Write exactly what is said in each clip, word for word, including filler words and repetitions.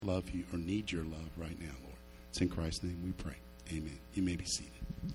love you or need your love right now, Lord. It's in Christ's name we pray. Amen. You may be seated.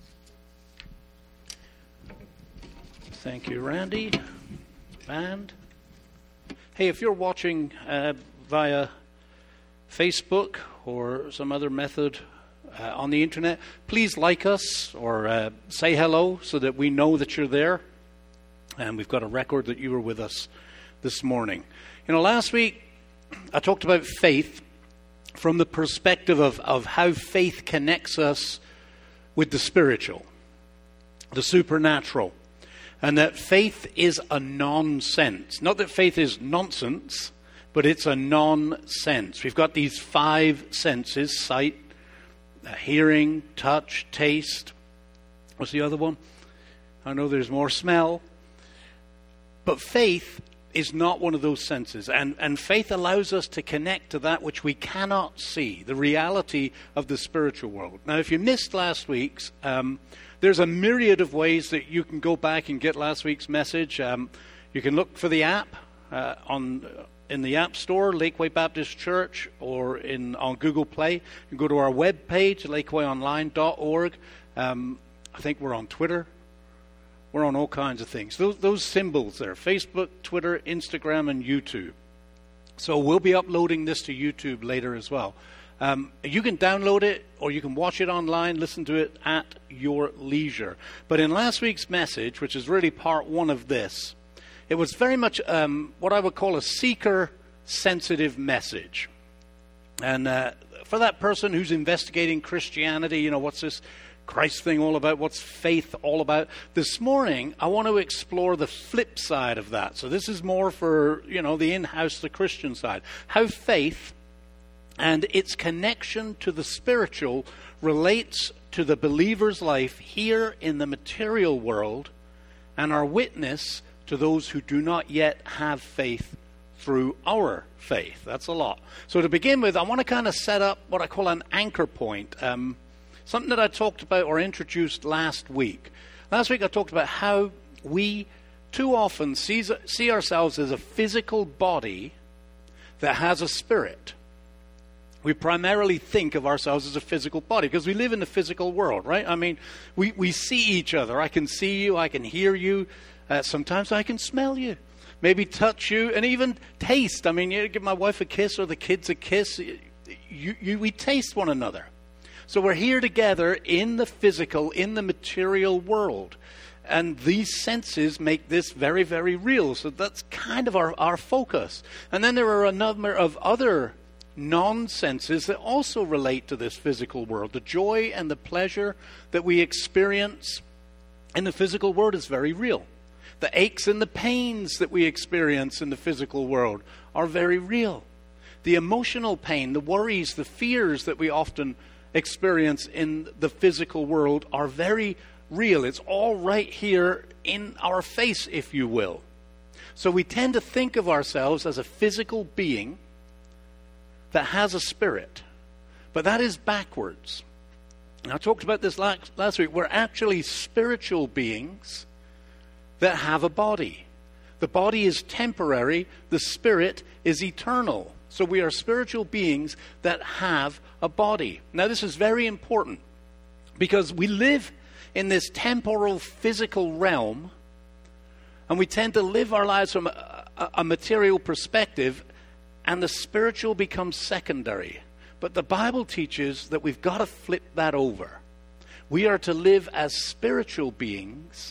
Thank you, Randy. Band. Hey, if you're watching uh, via Facebook or some other method uh, on the internet, please like us or uh, say hello so that we know that you're there. And we've got a record that you were with us this morning. You know, last week I talked about faith from the perspective of, of how faith connects us with the spiritual, the supernatural, and that faith is a nonsense. Not that faith is nonsense, but it's a nonsense. We've got these five senses: sight, hearing, touch, taste. What's the other one? I know there's more. Smell. But faith is not one of those senses. And, and faith allows us to connect to that which we cannot see, the reality of the spiritual world. Now, if you missed last week's, um, there's a myriad of ways that you can go back and get last week's message. Um, you can look for the app uh, on in the App Store, Lakeway Baptist Church, or in on Google Play. You can go to our webpage, lakeway online dot org. Um, I think we're on Twitter. We're on all kinds of things. Those, those symbols there, Facebook, Twitter, Instagram, and YouTube. So we'll be uploading this to YouTube later as well. Um, you can download it or you can watch it online, listen to it at your leisure. But in last week's message, which is really part one of this, it was very much um, what I would call a seeker-sensitive message. And uh, for that person who's investigating Christianity, you know, what's this Christ thing all about? What's faith all about? This morning, I want to explore the flip side of that. So this is more for, you know, the in-house, the Christian side. How faith and its connection to the spiritual relates to the believer's life here in the material world and our witness to those who do not yet have faith through our faith. That's a lot. So to begin with, I want to kind of set up what I call an anchor point. Um, Something that I talked about or introduced last week. Last week I talked about how we too often see, see ourselves as a physical body that has a spirit. We primarily think of ourselves as a physical body because we live in the physical world, right? I mean, we, we see each other. I can see you. I can hear you. Uh, sometimes I can smell you. Maybe touch you and even taste. I mean, you give my wife a kiss or the kids a kiss. You, you, we taste one another. So we're here together in the physical, in the material world. And these senses make this very, very real. So that's kind of our, our focus. And then there are a number of other non-senses that also relate to this physical world. The joy and the pleasure that we experience in the physical world is very real. The aches and the pains that we experience in the physical world are very real. The emotional pain, the worries, the fears that we often experience in the physical world are very real. It's all right here in our face, if you will. So we tend to think of ourselves as a physical being that has a spirit. But that is backwards. And I talked about this last, last week. We're actually spiritual beings that have a body. The body is temporary. The spirit is eternal. So we are spiritual beings that have a body. Now this is very important because we live in this temporal physical realm and we tend to live our lives from a, a, a material perspective and the spiritual becomes secondary. But the Bible teaches that we've got to flip that over. We are to live as spiritual beings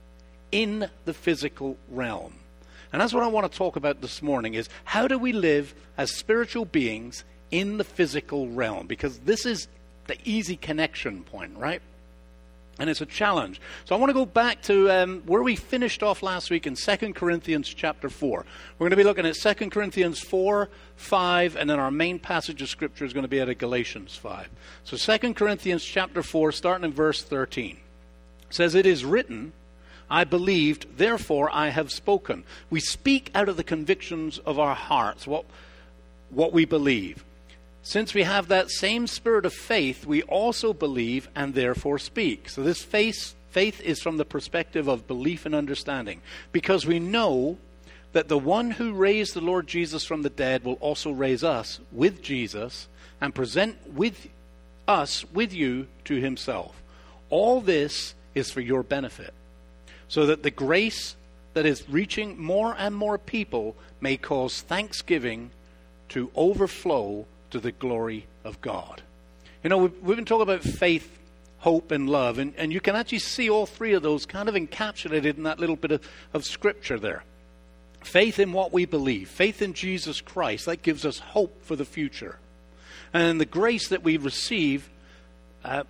in the physical realm. And that's what I want to talk about this morning is how do we live as spiritual beings in the physical realm? Because this is the easy connection point, right? And it's a challenge. So I want to go back to um, where we finished off last week in Second Corinthians chapter four. We're going to be looking at Second Corinthians four, five, and then our main passage of Scripture is going to be out of Galatians five. So Second Corinthians chapter four, starting in verse thirteen. It says, "It is written, I believed, therefore I have spoken." We speak out of the convictions of our hearts, what, what we believe. "Since we have that same spirit of faith, we also believe and therefore speak." So this faith, faith is from the perspective of belief and understanding. "Because we know that the one who raised the Lord Jesus from the dead will also raise us with Jesus and present with us with you to himself. All this is for your benefit, so that the grace that is reaching more and more people may cause thanksgiving to overflow to the glory of God. You know, we've, we've been talking about faith, hope, and love, and, and you can actually see all three of those kind of encapsulated in that little bit of, of scripture there. Faith in what we believe, faith in Jesus Christ, that gives us hope for the future. And the grace that we receive, uh,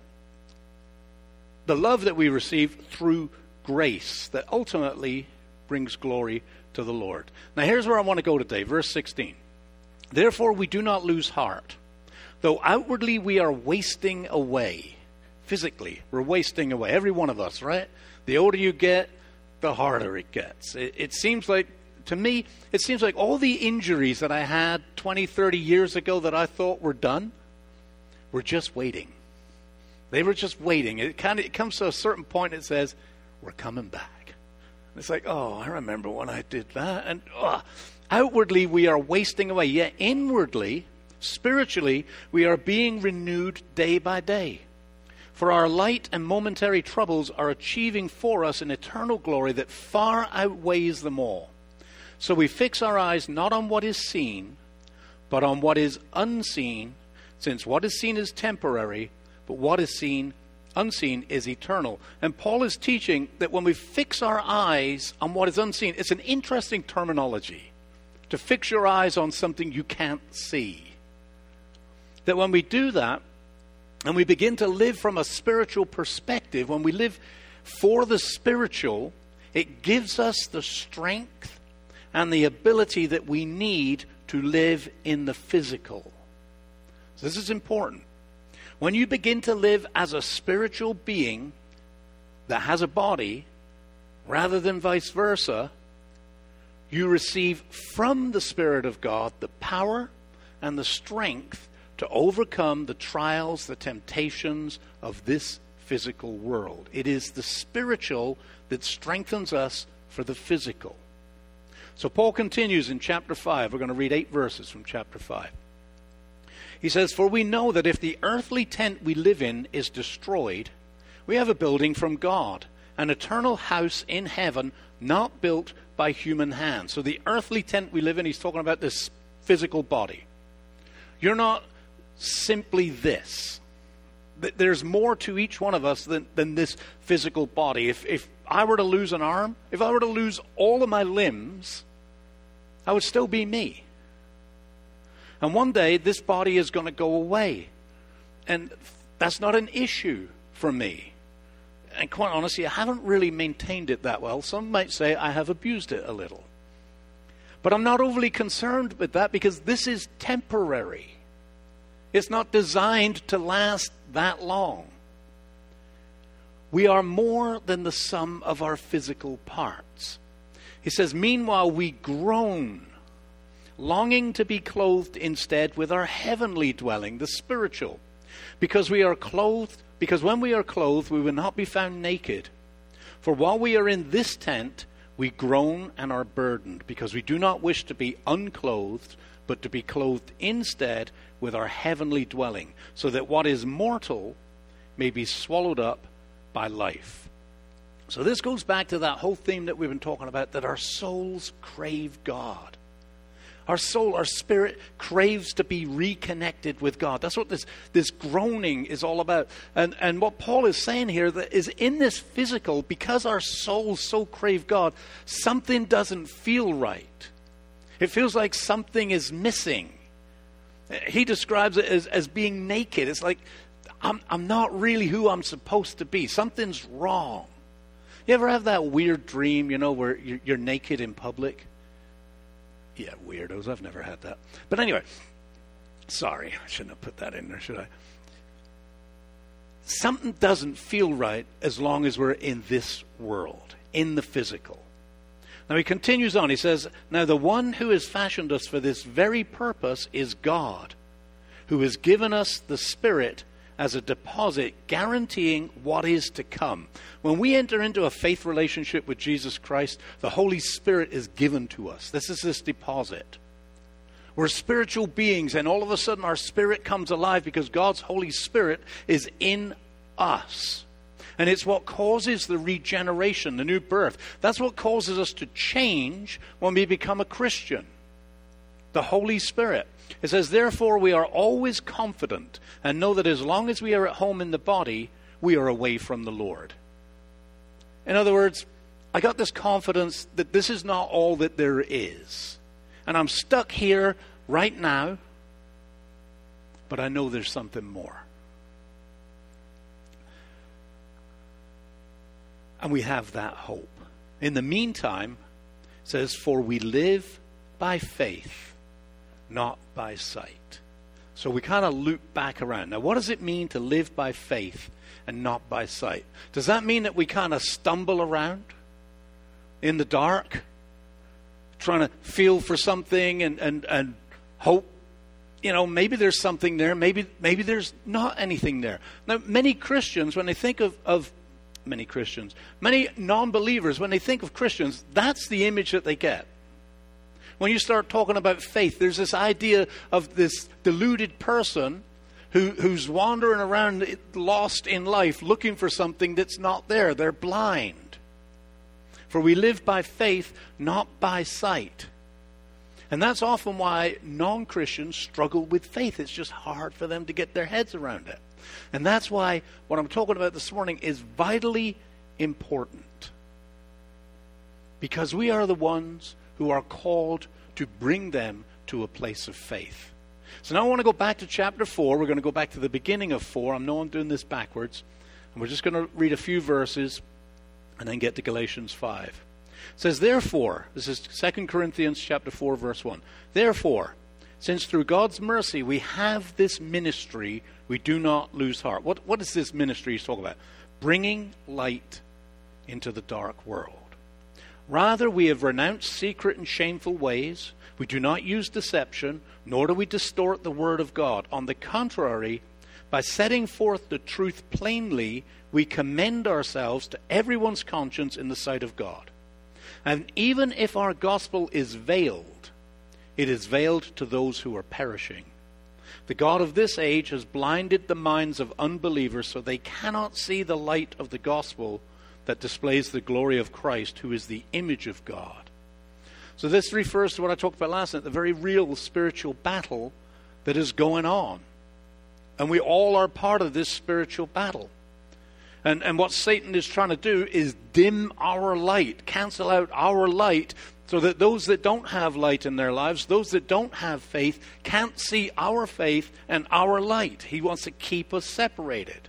the love that we receive through grace that ultimately brings glory to the Lord. Now here's where I want to go today, verse sixteen. Therefore we do not lose heart, though outwardly we are wasting away. Physically, we're wasting away. Every one of us, right? The older you get, the harder it gets. It, it seems like, to me, it seems like all the injuries that I had twenty, thirty years ago that I thought were done were just waiting. They were just waiting. It kind of it comes to a certain point and it says, we're coming back. And it's like, oh, I remember when I did that. And oh, outwardly we are wasting away. Yet inwardly, spiritually, we are being renewed day by day. For our light and momentary troubles are achieving for us an eternal glory that far outweighs them all. So we fix our eyes not on what is seen, but on what is unseen, since what is seen is temporary, but what is seen, unseen, is eternal. And Paul is teaching that when we fix our eyes on what is unseen, it's an interesting terminology, to fix your eyes on something you can't see. That when we do that, and we begin to live from a spiritual perspective, when we live for the spiritual, it gives us the strength and the ability that we need to live in the physical. So this is important. When you begin to live as a spiritual being that has a body, rather than vice versa, you receive from the Spirit of God the power and the strength to overcome the trials, the temptations of this physical world. It is the spiritual that strengthens us for the physical. So Paul continues in chapter five. We're going to read eight verses from chapter five. He says, for we know that if the earthly tent we live in is destroyed, we have a building from God, an eternal house in heaven, not built by human hands. So the earthly tent we live in, he's talking about this physical body. You're not simply this. There's more to each one of us than, than this physical body. If, if I were to lose an arm, if I were to lose all of my limbs, I would still be me. And one day, this body is going to go away. And that's not an issue for me. And quite honestly, I haven't really maintained it that well. Some might say I have abused it a little. But I'm not overly concerned with that because this is temporary. It's not designed to last that long. We are more than the sum of our physical parts. He says, meanwhile we groan, longing to be clothed instead with our heavenly dwelling, the spiritual. Because we are clothed, because when we are clothed, we will not be found naked. For while we are in this tent, we groan and are burdened, because we do not wish to be unclothed, but to be clothed instead with our heavenly dwelling, so that what is mortal may be swallowed up by life. So this goes back to that whole theme that we've been talking about, that our souls crave God. Our soul, our spirit craves to be reconnected with God. That's what this, this groaning is all about. And, and what Paul is saying here that is in this physical, because our souls so crave God, something doesn't feel right. It feels like something is missing. He describes it as, as being naked. It's like, I'm, I'm not really who I'm supposed to be. Something's wrong. You ever have that weird dream, you know, where you're, you're naked in public? Yeah, weirdos. I've never had that. But anyway, sorry, I shouldn't have put that in there, should I? Something doesn't feel right as long as we're in this world, in the physical. Now he continues on. He says, now the one who has fashioned us for this very purpose is God, who has given us the Spirit as a deposit guaranteeing what is to come. When we enter into a faith relationship with Jesus Christ, the Holy Spirit is given to us. This is this deposit. We're spiritual beings, and all of a sudden our spirit comes alive because God's Holy Spirit is in us. And it's what causes the regeneration, the new birth. That's what causes us to change when we become a Christian. The Holy Spirit. It says, therefore we are always confident and know that as long as we are at home in the body, we are away from the Lord. In other words, I got this confidence that this is not all that there is. And I'm stuck here right now, but I know there's something more. And we have that hope. In the meantime, it says, for we live by faith, not by sight. So we kind of loop back around. Now, what does it mean to live by faith and not by sight? Does that mean that we kind of stumble around in the dark, trying to feel for something and, and, and hope, you know, maybe there's something there, maybe maybe there's not anything there. Now, many Christians, when they think of, of many Christians, many non-believers, when they think of Christians, that's the image that they get. When you start talking about faith, there's this idea of this deluded person who, who's wandering around lost in life looking for something that's not there. They're blind. For we live by faith, not by sight. And that's often why non-Christians struggle with faith. It's just hard for them to get their heads around it. And that's why what I'm talking about this morning is vitally important. Because we are the ones who are called to bring them to a place of faith. So now I want to go back to chapter four. We're going to go back to the beginning of four. I know I'm doing this backwards. And we're just going to read a few verses and then get to Galatians five. It says, therefore, this is Second Corinthians chapter four, verse one. Therefore, since through God's mercy we have this ministry, we do not lose heart. What, what is this ministry he's talking about? Bringing light into the dark world. Rather, we have renounced secret and shameful ways. We do not use deception, nor do we distort the word of God. On the contrary, by setting forth the truth plainly, we commend ourselves to everyone's conscience in the sight of God. And even if our gospel is veiled, it is veiled to those who are perishing. The God of this age has blinded the minds of unbelievers so they cannot see the light of the gospel that displays the glory of Christ, who is the image of God. So this refers to what I talked about last night, the very real spiritual battle that is going on. And we all are part of this spiritual battle. And, and what Satan is trying to do is dim our light, cancel out our light, so that those that don't have light in their lives, those that don't have faith, can't see our faith and our light. He wants to keep us separated.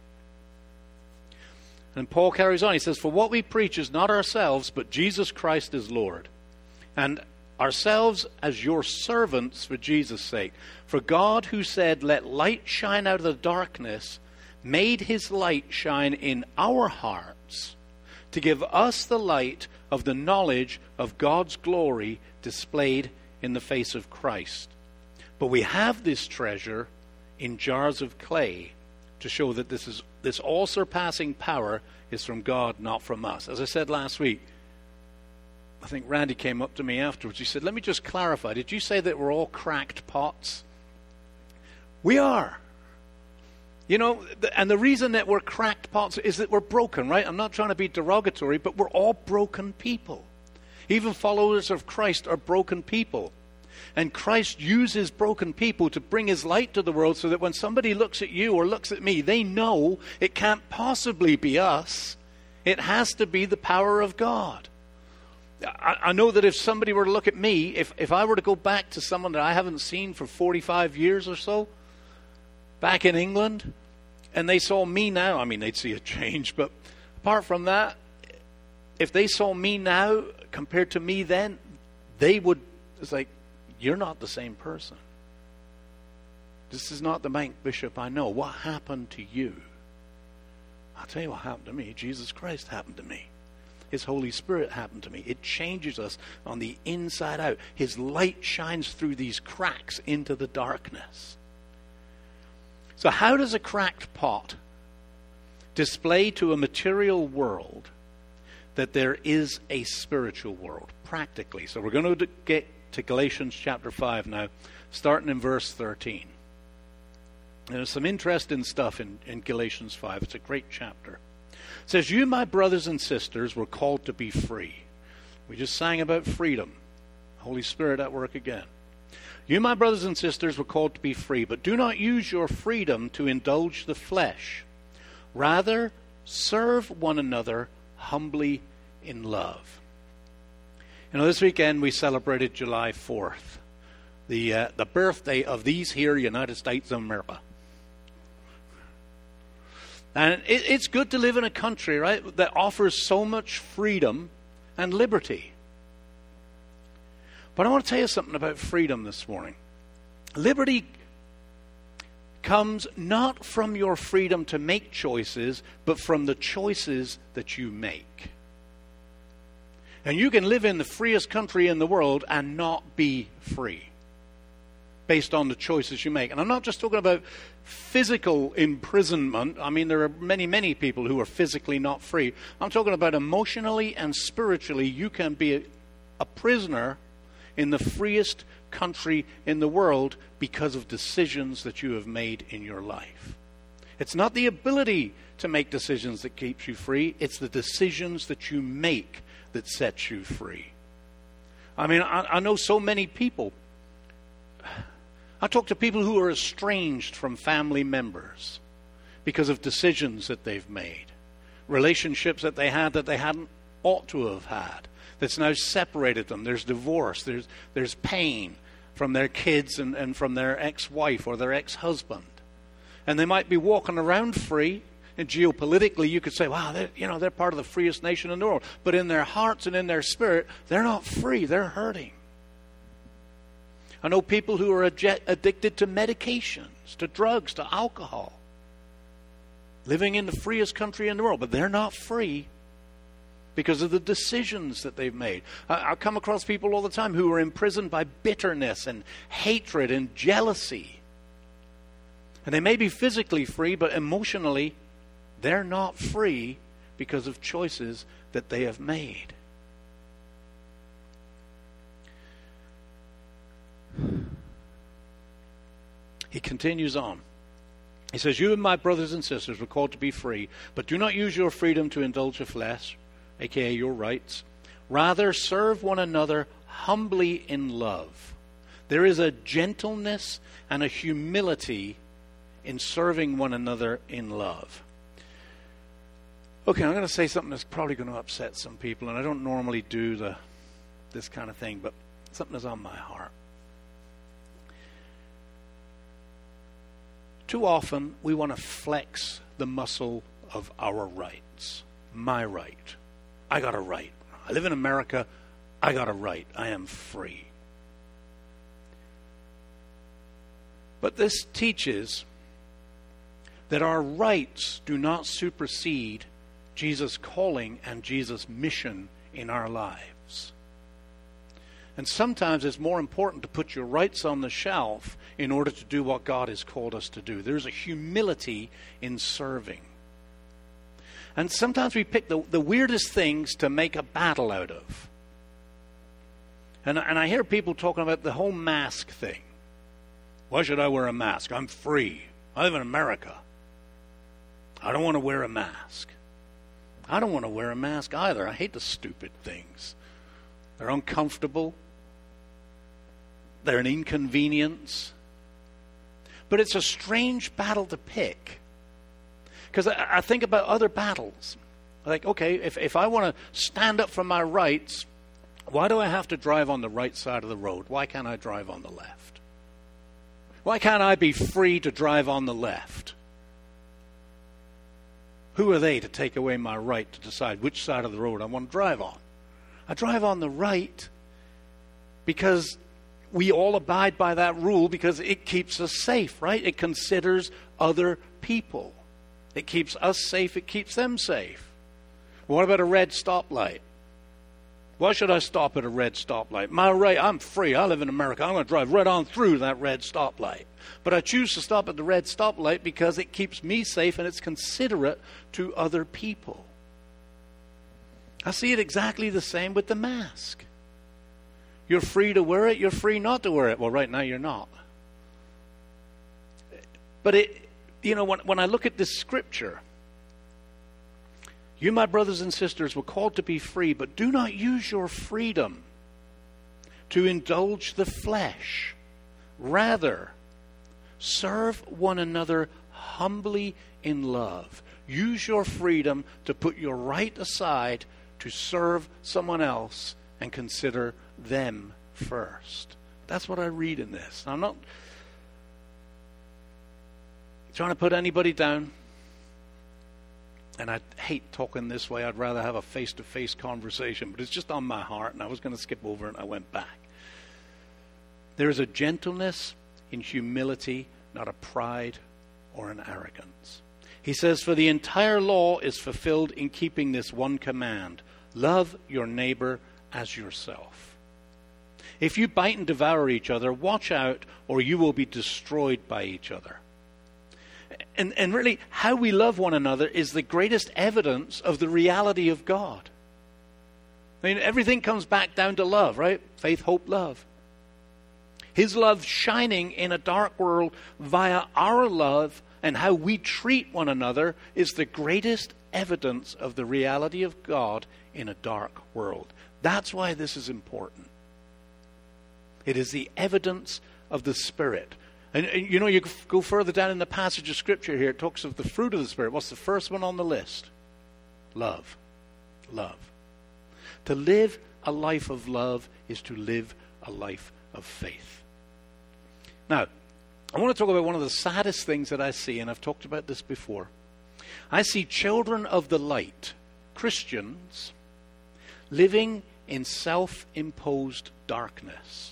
And Paul carries on. He says, for what we preach is not ourselves, but Jesus Christ is Lord. And ourselves as your servants for Jesus' sake. For God, who said, let light shine out of the darkness, made his light shine in our hearts to give us the light of the knowledge of God's glory displayed in the face of Christ. But we have this treasure in jars of clay to show that this is this all-surpassing power is from God, not from us. As I said last week, I think Randy came up to me afterwards. He said, let me just clarify. Did you say that we're all cracked pots? We are. You know, and the reason that we're cracked pots is that we're broken, right? I'm not trying to be derogatory, but we're all broken people. Even followers of Christ are broken people. And Christ uses broken people to bring his light to the world so that when somebody looks at you or looks at me, they know it can't possibly be us. It has to be the power of God. I, I know that if somebody were to look at me, if, if I were to go back to someone that I haven't seen for forty-five years or so, back in England, and they saw me now, I mean, they'd see a change, but apart from that, if they saw me now compared to me then, they would, it's like, you're not the same person. This is not the Mike Bishop I know. What happened to you? I'll tell you what happened to me. Jesus Christ happened to me. His Holy Spirit happened to me. It changes us on the inside out. His light shines through these cracks into the darkness. So how does a cracked pot display to a material world that there is a spiritual world, practically? So we're going to get to Galatians chapter five now, starting in verse thirteen. And there's some interesting stuff in, in Galatians five. It's a great chapter. It says, you, my brothers and sisters, were called to be free. We just sang about freedom. Holy Spirit at work again. You, my brothers and sisters, were called to be free, but do not use your freedom to indulge the flesh. Rather, serve one another humbly in love. You know, this weekend we celebrated July fourth, the uh, the birthday of these here United States of America. And it, it's good to live in a country, right, that offers so much freedom and liberty. But I want to tell you something about freedom this morning. Liberty comes not from your freedom to make choices, but from the choices that you make. And you can live in the freest country in the world and not be free based on the choices you make. And I'm not just talking about physical imprisonment. I mean, there are many, many people who are physically not free. I'm talking about emotionally and spiritually. You can be a, a prisoner in the freest country in the world because of decisions that you have made in your life. It's not the ability to make decisions that keeps you free. It's the decisions that you make that sets you free. I mean, I, I know so many people. I talk to people who are estranged from family members because of decisions that they've made, relationships that they had that they hadn't ought to have had, that's now separated them. There's divorce, there's there's pain from their kids and, and from their ex-wife or their ex-husband. And they might be walking around free, and geopolitically you could say, wow, they're, you know, they're part of the freest nation in the world. But in their hearts and in their spirit, they're not free, they're hurting. I know people who are addicted to medications, to drugs, to alcohol, living in the freest country in the world, but they're not free because of the decisions that they've made. I, I come across people all the time who are imprisoned by bitterness and hatred and jealousy. And they may be physically free, but emotionally, they're not free because of choices that they have made. He continues on. He says, you and my brothers and sisters were called to be free, but do not use your freedom to indulge the flesh, aka your rights. Rather, serve one another humbly in love. There is a gentleness and a humility in serving one another in love. Okay, I'm going to say something that's probably going to upset some people, and I don't normally do the this kind of thing, but something is on my heart. Too often, we want to flex the muscle of our rights. My right. I got a right. I live in America. I got a right. I am free. But this teaches that our rights do not supersede Jesus' calling and Jesus' mission in our lives. And sometimes it's more important to put your rights on the shelf in order to do what God has called us to do. There's a humility in serving. And sometimes we pick the, the weirdest things to make a battle out of. And, and I hear people talking about the whole mask thing. Why should I wear a mask? I'm free. I live in America. I don't want to wear a mask. I don't want to wear a mask either. I hate the stupid things. They're uncomfortable. They're an inconvenience. But it's a strange battle to pick. Because I, I think about other battles. Like, okay, if, if I want to stand up for my rights, why do I have to drive on the right side of the road? Why can't I drive on the left? Why can't I be free to drive on the left? Who are they to take away my right to decide which side of the road I want to drive on? I drive on the right because we all abide by that rule because it keeps us safe, right? It considers other people. It keeps us safe. It keeps them safe. What about a red stoplight? Why should I stop at a red stoplight? My right, I'm free. I live in America. I'm going to drive right on through that red stoplight. But I choose to stop at the red stoplight because it keeps me safe and it's considerate to other people. I see it exactly the same with the mask. You're free to wear it. You're free not to wear it. Well, right now you're not. But it, you know, when, when I look at this scripture, you, my brothers and sisters, were called to be free, but do not use your freedom to indulge the flesh. Rather, serve one another humbly in love. Use your freedom to put your right aside to serve someone else and consider them first. That's what I read in this. I'm not trying to put anybody down. And I hate talking this way. I'd rather have a face-to-face conversation. But it's just on my heart, and I was going to skip over it, and I went back. There is a gentleness in humility, not a pride or an arrogance. He says, for the entire law is fulfilled in keeping this one command. Love your neighbor as yourself. If you bite and devour each other, watch out, or you will be destroyed by each other. And, and really, how we love one another is the greatest evidence of the reality of God. I mean, everything comes back down to love, right? Faith, hope, love. His love shining in a dark world via our love and how we treat one another is the greatest evidence of the reality of God in a dark world. That's why this is important. It is the evidence of the Spirit. And, and you know, you go further down in the passage of Scripture here, it talks of the fruit of the Spirit. What's the first one on the list? Love. Love. To live a life of love is to live a life of faith. Now, I want to talk about one of the saddest things that I see, and I've talked about this before. I see children of the light, Christians, living in self-imposed darkness.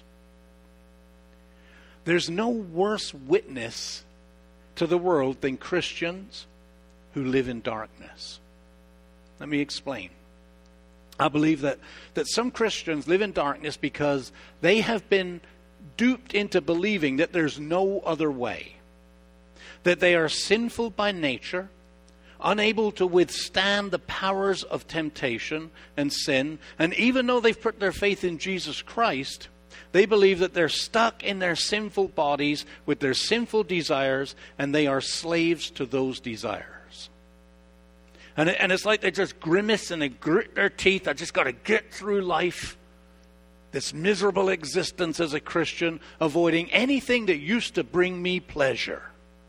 There's no worse witness to the world than Christians who live in darkness. Let me explain. I believe that, that some Christians live in darkness because they have been duped into believing that there's no other way. That they are sinful by nature, unable to withstand the powers of temptation and sin, and even though they've put their faith in Jesus Christ, they believe that they're stuck in their sinful bodies with their sinful desires, and they are slaves to those desires. And, it, and it's like they just grimace and they grit their teeth. I just got to get through life, this miserable existence as a Christian, avoiding anything that used to bring me pleasure.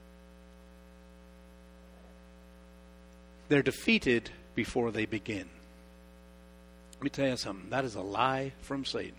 They're defeated before they begin. Let me tell you something. That is a lie from Satan.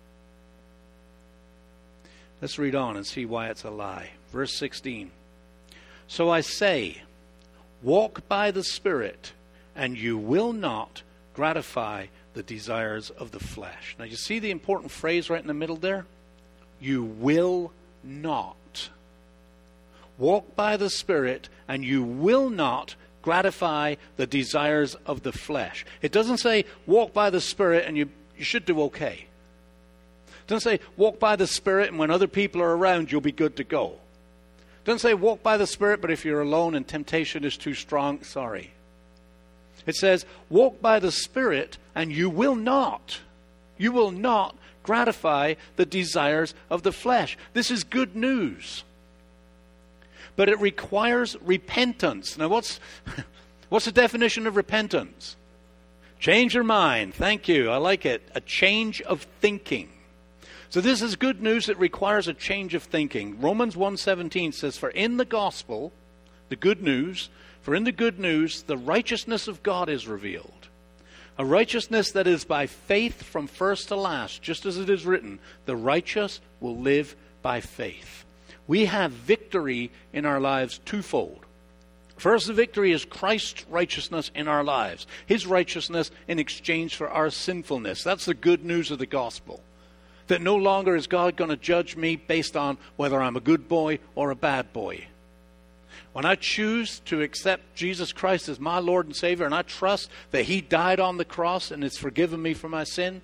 Let's read on and see why it's a lie. Verse sixteen. So I say, walk by the Spirit, and you will not gratify the desires of the flesh. Now you see the important phrase right in the middle there? You will not. Walk by the Spirit, and you will not gratify the desires of the flesh. It doesn't say walk by the Spirit and you, you should do okay. It doesn't say walk by the Spirit and when other people are around you'll be good to go. It doesn't say walk by the Spirit, but if you're alone and temptation is too strong, sorry. It says walk by the Spirit and you will not. You will not gratify the desires of the flesh. This is good news. But it requires repentance. Now what's what's the definition of repentance? Change your mind. Thank you. I like it. A change of thinking. So this is good news that requires a change of thinking. Romans one seventeen says, for in the gospel, the good news, for in the good news, the righteousness of God is revealed. A righteousness that is by faith from first to last, just as it is written, the righteous will live by faith. We have victory in our lives twofold. First, the victory is Christ's righteousness in our lives. His righteousness in exchange for our sinfulness. That's the good news of the gospel. That no longer is God going to judge me based on whether I'm a good boy or a bad boy. When I choose to accept Jesus Christ as my Lord and Savior, and I trust that He died on the cross and has forgiven me for my sin,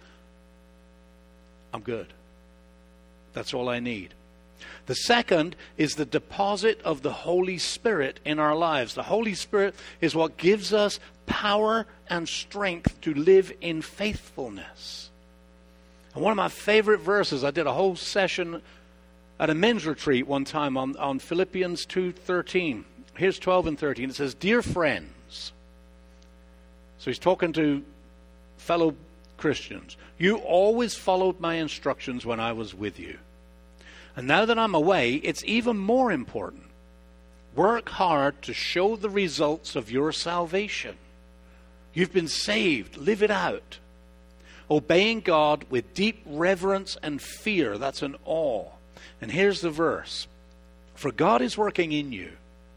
I'm good. That's all I need. The second is the deposit of the Holy Spirit in our lives. The Holy Spirit is what gives us power and strength to live in faithfulness. And one of my favorite verses, I did a whole session at a men's retreat one time on, on Philippians two thirteen. Here's twelve and thirteen. It says, "Dear friends," so he's talking to fellow Christians, "you always followed my instructions when I was with you. And now that I'm away, it's even more important. Work hard to show the results of your salvation. You've been saved. Live it out. Obeying God with deep reverence and fear." That's an awe. And here's the verse. "For God is working in you,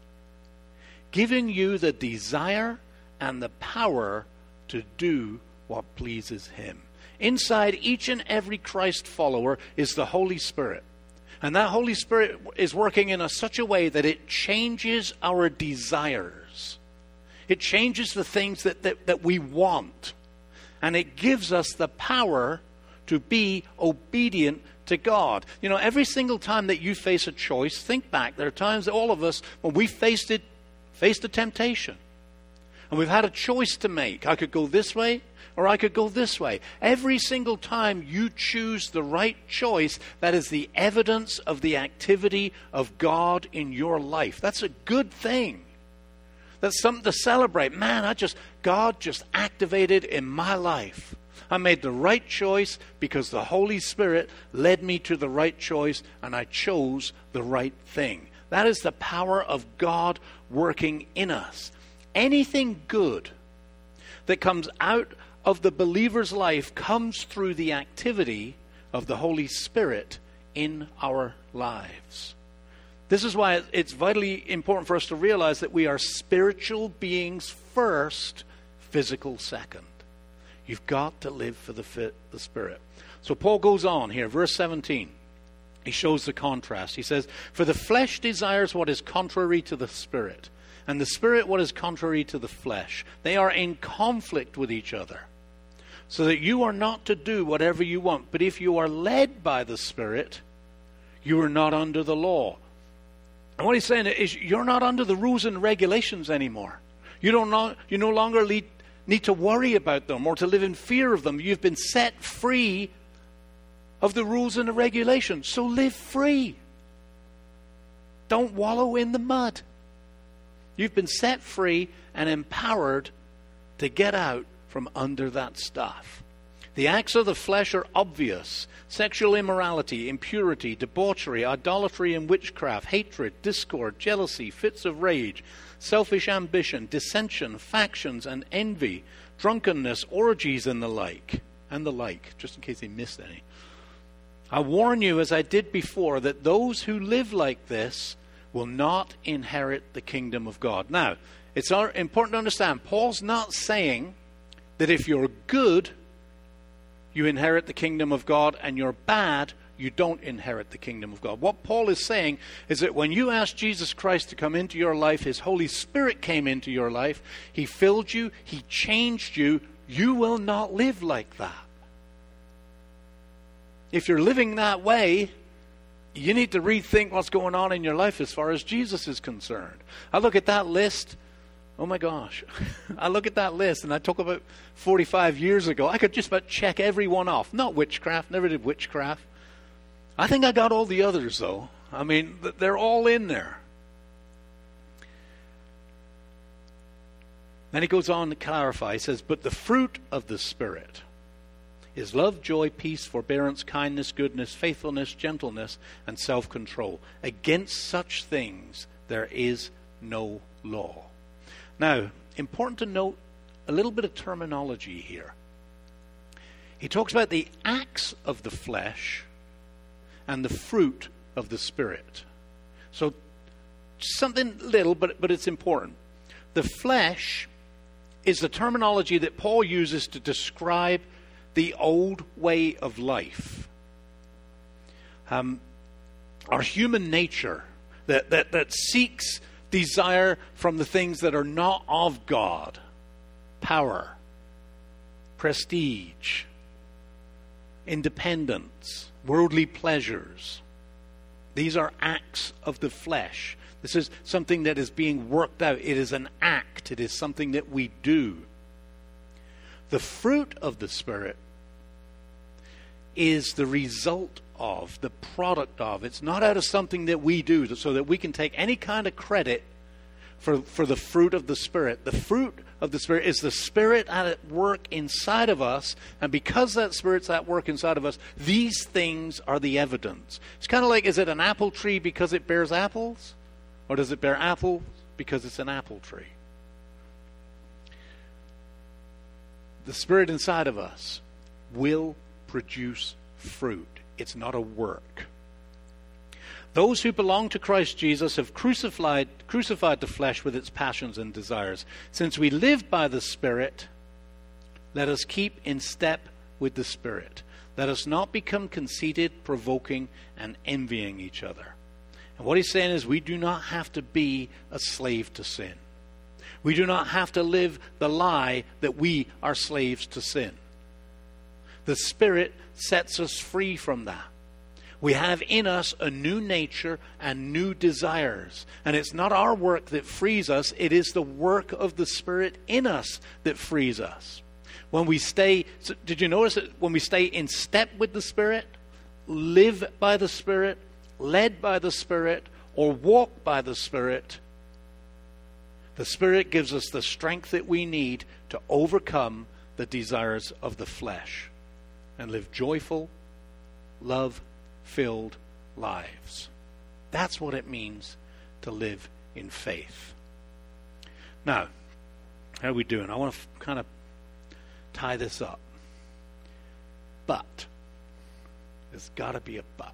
giving you the desire and the power to do what pleases Him." Inside each and every Christ follower is the Holy Spirit. And that Holy Spirit is working in us such a way that it changes our desires. It changes the things that, that, that we want. And it gives us the power to be obedient to God. You know, every single time that you face a choice, think back. There are times that all of us, when we faced it, faced a temptation. And we've had a choice to make. I could go this way or I could go this way. Every single time you choose the right choice, that is the evidence of the activity of God in your life. That's a good thing. That's something to celebrate. Man, I just, God just activated in my life. I made the right choice because the Holy Spirit led me to the right choice, and I chose the right thing. That is the power of God working in us. Anything good that comes out of the believer's life comes through the activity of the Holy Spirit in our lives. This is why it's vitally important for us to realize that we are spiritual beings first, physical second. You've got to live for the fit, the Spirit. So Paul goes on here, verse seventeen. He shows the contrast. He says, "For the flesh desires what is contrary to the Spirit, and the Spirit what is contrary to the flesh. They are in conflict with each other, so that you are not to do whatever you want. But if you are led by the Spirit, you are not under the law." And what he's saying is you're not under the rules and regulations anymore. You don't know, you no longer lead, need to worry about them or to live in fear of them. You've been set free of the rules and the regulations. So live free. Don't wallow in the mud. You've been set free and empowered to get out from under that stuff. The acts of the flesh are obvious: sexual immorality, impurity, debauchery, idolatry and witchcraft, hatred, discord, jealousy, fits of rage, selfish ambition, dissension, factions and envy, drunkenness, orgies and the like, and the like, just in case he missed any. I warn you, as I did before, that those who live like this will not inherit the kingdom of God. Now, it's important to understand, Paul's not saying that if you're good, you inherit the kingdom of God, and you're bad, you don't inherit the kingdom of God. What Paul is saying is that when you ask Jesus Christ to come into your life, His Holy Spirit came into your life, He filled you, He changed you, you will not live like that. If you're living that way, you need to rethink what's going on in your life as far as Jesus is concerned. I look at that list. Oh my gosh. I look at that list and I talk about forty-five years ago. I could just about check every one off. Not witchcraft. Never did witchcraft. I think I got all the others though. I mean, they're all in there. Then he goes on to clarify. He says, "But the fruit of the Spirit is love, joy, peace, forbearance, kindness, goodness, faithfulness, gentleness, and self-control. Against such things there is no law." Now, important to note a little bit of terminology here. He talks about the acts of the flesh and the fruit of the Spirit. So, something little, but, but it's important. The flesh is the terminology that Paul uses to describe the old way of life. Um, our human nature that, that, that seeks desire from the things that are not of God. Power, prestige, independence, worldly pleasures. These are acts of the flesh. This is something that is being worked out. It is an act. It is something that we do. The fruit of the Spirit is the result of, the product of. It's not out of something that we do so that we can take any kind of credit for, for the fruit of the Spirit. The fruit of the Spirit is the Spirit at work inside of us, and because that Spirit's at work inside of us, these things are the evidence. It's kind of like, is it an apple tree because it bears apples? Or does it bear apples because it's an apple tree? The Spirit inside of us will produce fruit. It's not a work. Those who belong to Christ Jesus have crucified, crucified the flesh with its passions and desires. Since we live by the Spirit, let us keep in step with the Spirit. Let us not become conceited, provoking, and envying each other. And what he's saying is we do not have to be a slave to sin. We do not have to live the lie that we are slaves to sin. The Spirit sets us free from that. We have in us a new nature and new desires. And it's not our work that frees us. It is the work of the Spirit in us that frees us. When we stay, so did you notice that when we stay in step with the Spirit, live by the Spirit, led by the Spirit, or walk by the Spirit, the Spirit gives us the strength that we need to overcome the desires of the flesh and live joyful, love-filled lives. That's what it means to live in faith. Now, how are we doing? I want to f- kind of tie this up. But, there's got to be a but.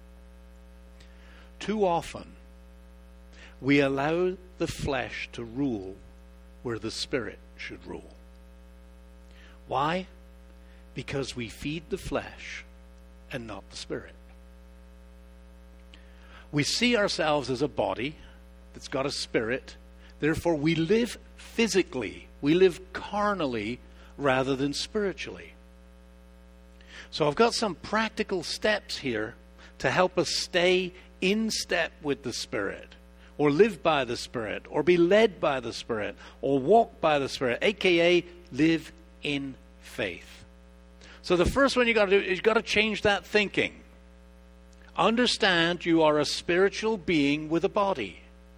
Too often, we allow the flesh to rule where the Spirit should rule. Why? Because we feed the flesh and not the Spirit. We see ourselves as a body that's got a spirit. Therefore, we live physically. We live carnally rather than spiritually. So I've got some practical steps here to help us stay in step with the Spirit, or live by the Spirit, or be led by the Spirit, or walk by the Spirit, aka live in faith. So the first one you got to do is you got to change that thinking. Understand you are a spiritual being with a body.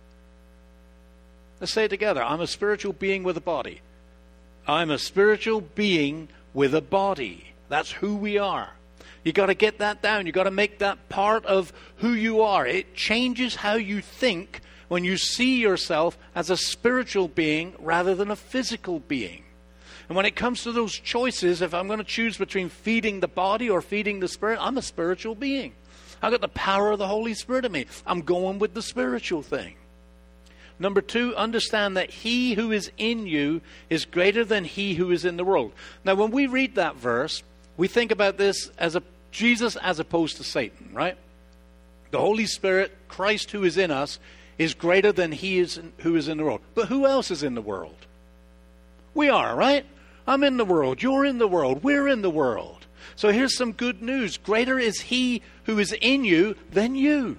Let's say it together. I'm a spiritual being with a body. I'm a spiritual being with a body. That's who we are. You got to get that down. You got to make that part of who you are. It changes how you think when you see yourself as a spiritual being rather than a physical being. And when it comes to those choices, if I'm going to choose between feeding the body or feeding the Spirit, I'm a spiritual being. I've got the power of the Holy Spirit in me. I'm going with the spiritual thing. Number two, understand that he who is in you is greater than he who is in the world. Now, when we read that verse, we think about this as a Jesus as opposed to Satan, right? The Holy Spirit, Christ who is in us, is greater than he is in, who is in the world. But who else is in the world? We are, right? I'm in the world. You're in the world. We're in the world. So here's some good news. Greater is he who is in you than you.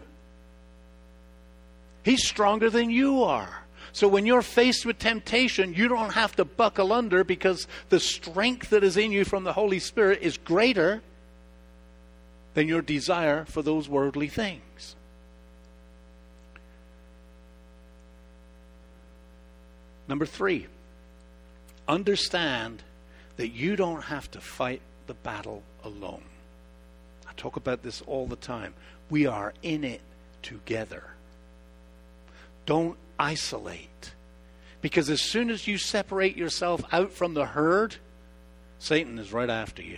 He's stronger than you are. So when you're faced with temptation, you don't have to buckle under because the strength that is in you from the Holy Spirit is greater than your desire for those worldly things. Number three, understand that you don't have to fight the battle alone. I talk about this all the time. We are in it together. Don't isolate. Because as soon as you separate yourself out from the herd, Satan is right after you.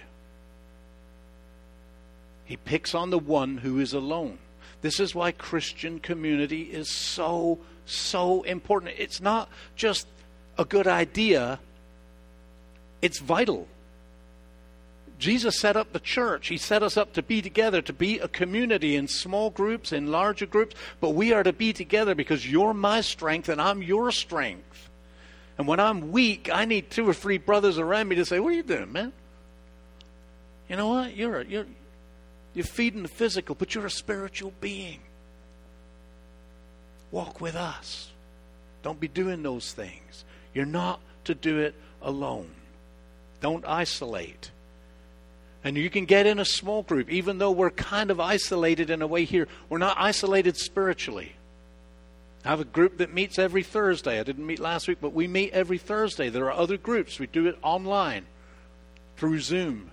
He picks on the one who is alone. This is why Christian community is so, so important. It's not just a good idea. It's vital. Jesus set up the church. He set us up to be together, to be a community in small groups, in larger groups. But we are to be together because you're my strength and I'm your strength. And when I'm weak, I need two or three brothers around me to say, what are you doing, man? You know what? You're, a, you're, you're feeding the physical, but you're a spiritual being. Walk with us. Don't be doing those things. You're not to do it alone. Don't isolate. And you can get in a small group, even though we're kind of isolated in a way here. We're not isolated spiritually. I have a group that meets every Thursday. I didn't meet last week, but we meet every Thursday. There are other groups. We do it online, through Zoom.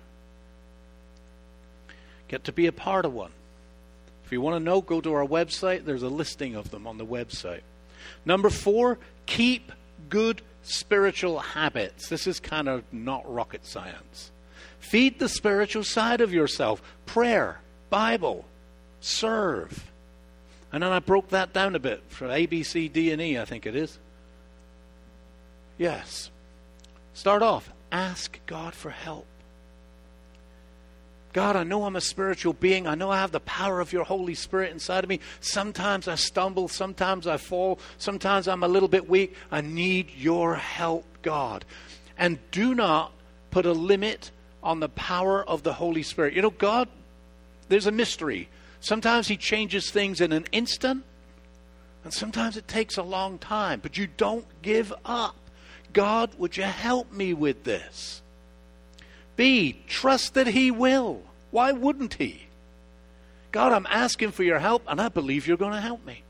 Get to be a part of one. If you want to know, go to our website. There's a listing of them on the website. Number four, keep good spiritual habits. This is kind of not rocket science. Feed the spiritual side of yourself. Prayer, Bible, serve. And then I broke that down a bit for A, B, C, D, and E, I think it is. Yes. Start off. Ask God for help. God, I know I'm a spiritual being. I know I have the power of your Holy Spirit inside of me. Sometimes I stumble. Sometimes I fall. Sometimes I'm a little bit weak. I need your help, God. And do not put a limit on the power of the Holy Spirit. You know, God, there's a mystery. Sometimes he changes things in an instant, and sometimes it takes a long time. But you don't give up. God, would you help me with this? B, trust that he will. Why wouldn't he? God, I'm asking for your help, and I believe you're going to help me.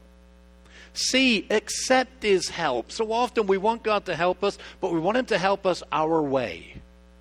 C, accept his help. So often we want God to help us, but we want him to help us our way.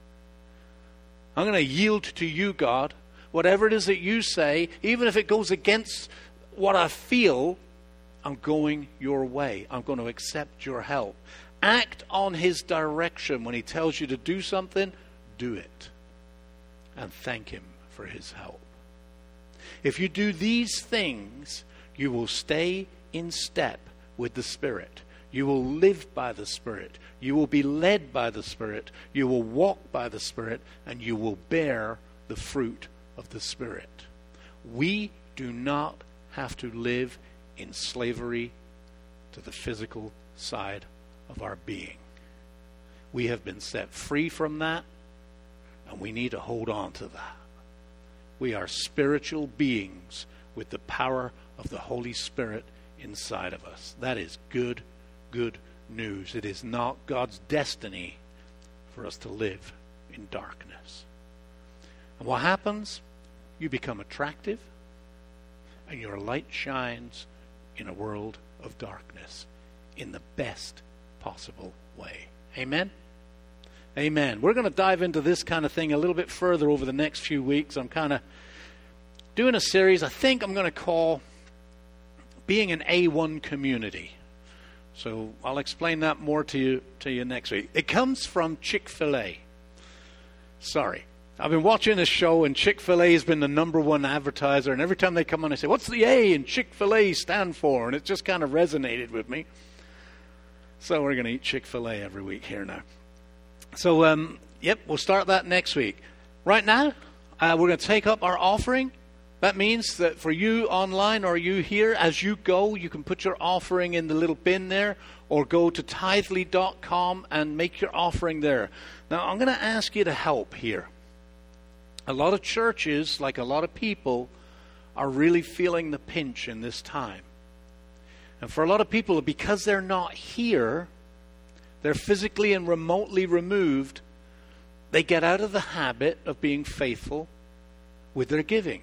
I'm going to yield to you, God. Whatever it is that you say, even if it goes against what I feel, I'm going your way. I'm going to accept your help. Act on his direction. When he tells you to do something, do it. And thank him for his help. If you do these things, you will stay in step with the Spirit. You will live by the Spirit. You will be led by the Spirit. You will walk by the Spirit. And you will bear the fruit of the Spirit. We do not have to live in slavery to the physical side of our being. We have been set free from that, and we need to hold on to that. We are spiritual beings with the power of the Holy Spirit inside of us. That is good, good news. It is not God's destiny for us to live in darkness. And what happens? You become attractive, and your light shines in a world of darkness in the best possible way. Amen? Amen. We're going to dive into this kind of thing a little bit further over the next few weeks. I'm kind of doing a series I think I'm going to call Being an A one Community. So I'll explain that more to you to you next week. It comes from Chick-fil-A. Sorry. I've been watching this show, and Chick-fil-A has been the number one advertiser. And every time they come on, I say, what's the A in Chick-fil-A stand for? And it just kind of resonated with me. So we're going to eat Chick-fil-A every week here now. So, um, yep, we'll start that next week. Right now, uh, we're going to take up our offering. That means that for you online or you here, as you go, you can put your offering in the little bin there, or go to tithely dot com and make your offering there. Now, I'm going to ask you to help here. A lot of churches, like a lot of people, are really feeling the pinch in this time. And for a lot of people, because they're not here, they're physically and remotely removed, they get out of the habit of being faithful with their giving.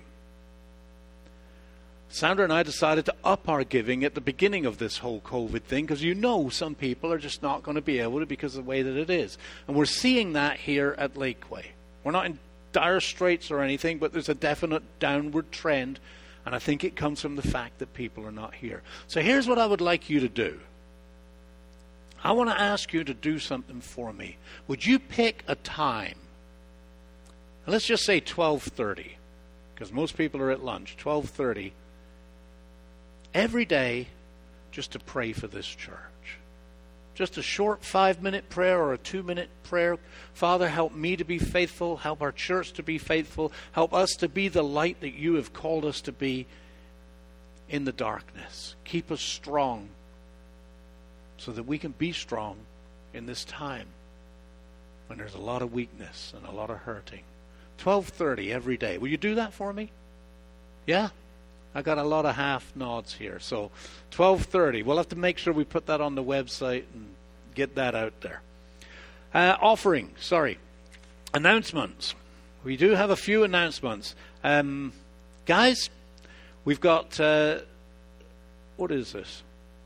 Sandra and I decided to up our giving at the beginning of this whole COVID thing, because you know some people are just not going to be able to because of the way that it is. And we're seeing that here at Lakeway. We're not in dire straits or anything, but there's a definite downward trend, and I think it comes from the fact that people are not here. So here's what I would like you to do. I want to ask you to do something for me. Would you pick a time? Let's just say twelve thirty, because most people are at lunch. twelve thirty. Every day, just to pray for this church. Just a short five-minute prayer or a two-minute prayer. Father, help me to be faithful. Help our church to be faithful. Help us to be the light that you have called us to be in the darkness. Keep us strong so that we can be strong in this time when there's a lot of weakness and a lot of hurting. twelve thirty every day. Will you do that for me? Yeah? I got a lot of half nods here. So twelve thirty. We'll have to make sure we put that on the website and get that out there. Uh, offering, sorry. Announcements. We do have a few announcements. Um, guys, we've got, uh, what is this?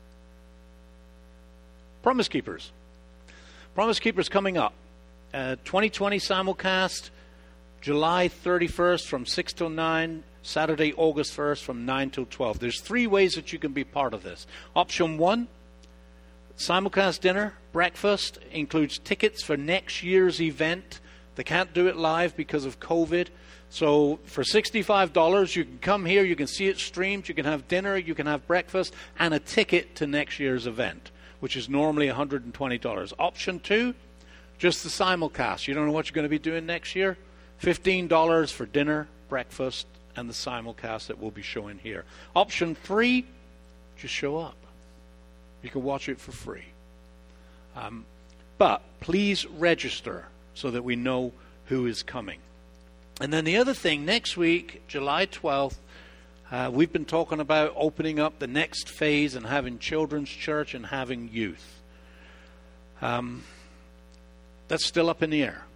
Promise Keepers. Promise Keepers coming up. Uh, twenty twenty simulcast, July thirty-first from six till nine. Saturday, August first from nine till twelve. There's three ways that you can be part of this. Option one, simulcast dinner, breakfast, includes tickets for next year's event. They can't do it live because of COVID. So for sixty-five dollars, you can come here, you can see it streamed, you can have dinner, you can have breakfast, and a ticket to next year's event, which is normally one hundred twenty dollars. Option two, just the simulcast. You don't know what you're going to be doing next year? fifteen dollars for dinner, breakfast, and the simulcast that we'll be showing here. Option three, just show up. You can watch it for free. Um, but please register so that we know who is coming. And then the other thing, next week, July twelfth, uh, we've been talking about opening up the next phase and having children's church and having youth. Um, that's still up in the air.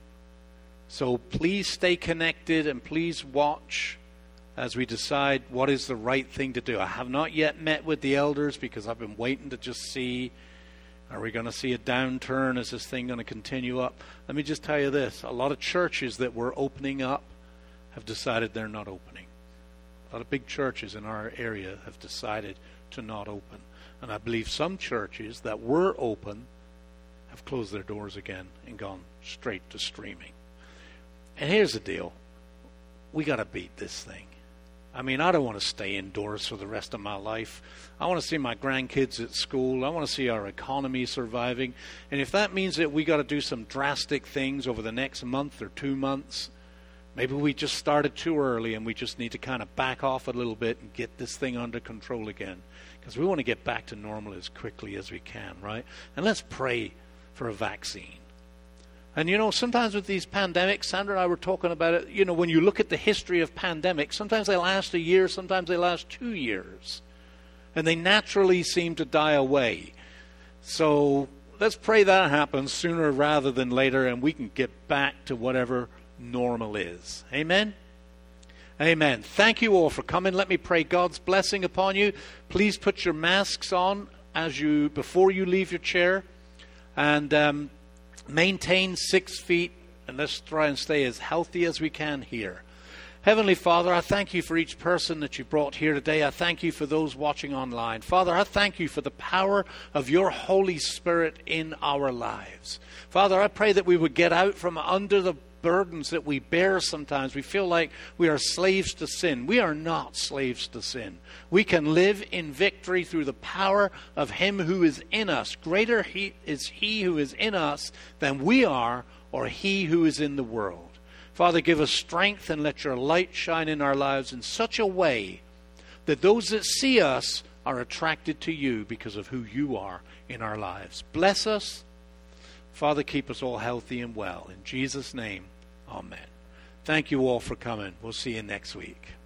So please stay connected and please watch as we decide what is the right thing to do. I have not yet met with the elders because I've been waiting to just see, are we going to see a downturn? Is this thing going to continue up? Let me just tell you this. A lot of churches that were opening up have decided they're not opening. A lot of big churches in our area have decided to not open. And I believe some churches that were open have closed their doors again and gone straight to streaming. And here's the deal. We got to beat this thing. I mean, I don't want to stay indoors for the rest of my life. I want to see my grandkids at school. I want to see our economy surviving. And if that means that we got to do some drastic things over the next month or two months, maybe we just started too early and we just need to kind of back off a little bit and get this thing under control again. Because we want to get back to normal as quickly as we can, right? And let's pray for a vaccine. And, you know, sometimes with these pandemics, Sandra and I were talking about it, you know, when you look at the history of pandemics, sometimes they last a year, sometimes they last two years. And they naturally seem to die away. So let's pray that happens sooner rather than later and we can get back to whatever normal is. Amen? Amen. Thank you all for coming. Let me pray God's blessing upon you. Please put your masks on as you before you leave your chair. And um maintain six feet, and let's try and stay as healthy as we can here. Heavenly Father, I thank you for each person that you brought here today. I thank you for those watching online. Father, I thank you for the power of your Holy Spirit in our lives. Father, I pray that we would get out from under the burdens that we bear sometimes. We feel like we are slaves to sin. We are not slaves to sin. We can live in victory through the power of him who is in us. Greater he is he who is in us than we are, or he who is in the world. Father, give us strength and let your light shine in our lives in such a way that those that see us are attracted to you because of who you are in our lives. Bless us. Father, keep us all healthy and well. In Jesus' name, amen. Thank you all for coming. We'll see you next week.